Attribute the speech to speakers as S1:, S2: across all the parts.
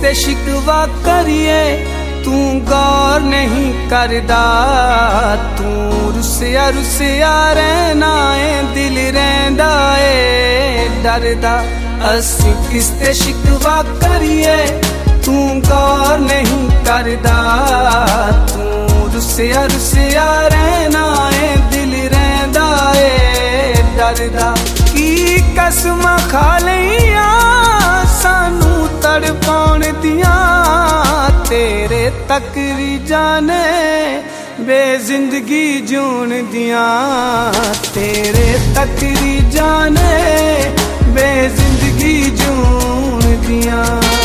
S1: ते शिकवा करिए तू गौर नहीं करदा। तू रुसिया रुसिया रहना है दिल रहिंदा है डरदा। असी किस ते शिकवा करिए तू गौर नहीं करदा। तू रुसिया रुसिया रहना है दिल रहिंदा है डरदा। की कसम खा लिया सानू तड़पाउण दियां तेरे तकरी जाने बे जिंदगी जूण दियां। तेरे तकरी जाने बे जिंदगी जूण दियां।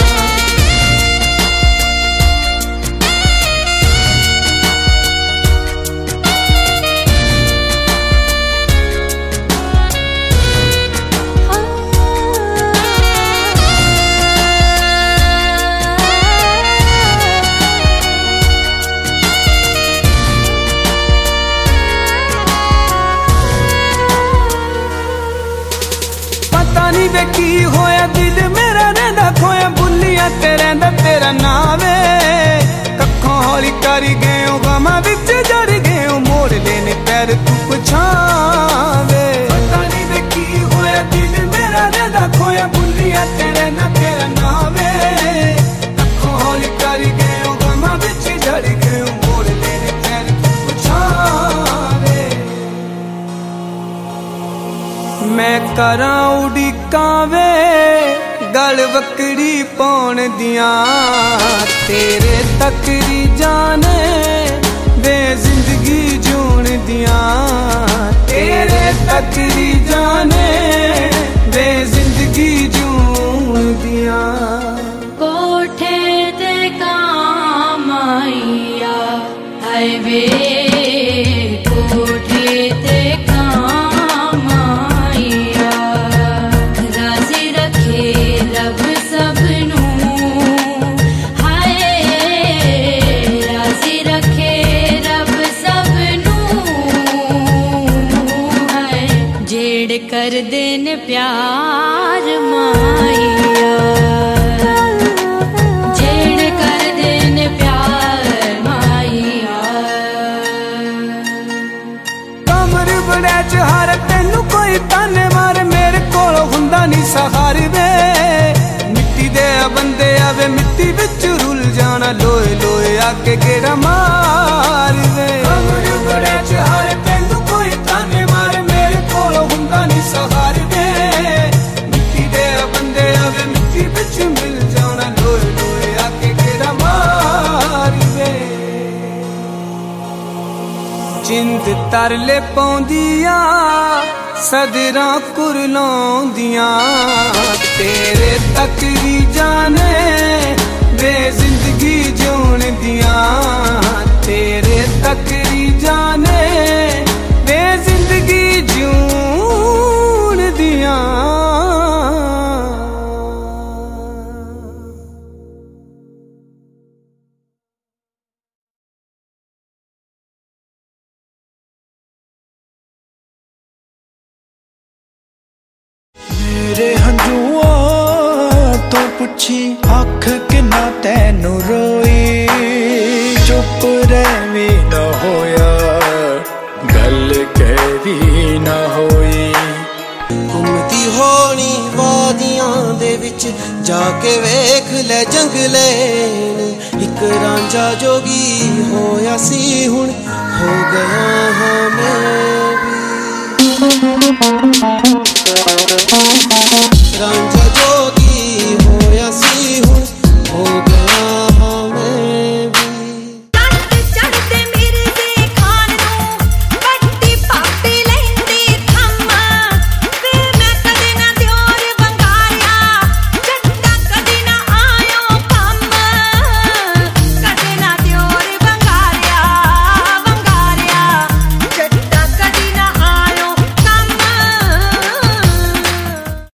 S1: वे की होया दिल मेरा रहिंदा खोया बुलिया ते रहिंदा तेरा नाम वे। कखों हौली कर गए हो गमा विच जड़ गए हो मोड़ लेने पैर तू पछावे। पता नहीं वे की होया दिल मेरा रहिंदा खोया बुलिया ते रहिंदा तेरा नाम वे। कखों हौली कर गए हो गमा विच जड़ गए हो मोड़ लेने पैर तू पछावे। मैं करा उड़ीकां वे गल वकड़ी पाउण दियां। तेरे तकरी जाने बे जिंदगी जूण दियां। तेरे तकरी जाने बे जिंदगी जूण दियां।
S2: कोठे ते काम आईया हाय वे कोठे ते कर देन प्यार माइया। जेड़ कर देन प्यार माइया।
S1: कमर बड़े चहार तेनू कोई ताने मार मेरे कोल हुंदा नहीं सहार वे। मिट्टी दे बंदे आवे मिट्टी विच रुल जाना लोए लोए आके गेड़ा मार वे। कमर बड़े चहार तेनू कोई ताने मार मेरे कोल हुंदा नहीं सहार वे। मिट्टी दे बंदे आवे मिट्टी विच मिल जाना लोए लोए आके गेड़ा मार वे। जिंद तरले पौंदियां सदरां कुरलाउंदियां। तेरे तकरी जाने बे जिंदगी जूण दियां। तेरे तकरी जाने बे जिंदगी जूण दियां।
S3: मेरे हंझुआं तो पुछी अख किन्ना तैनू रोई। चुप रहवी ना होया गल कहवी ना होई।
S4: घुमदी होनी वादियां दे विच जाके वेख ले जंगले। इक रांझा जोगी होया सी हुण हो गया हाँ मैं भी। रांझा जोगी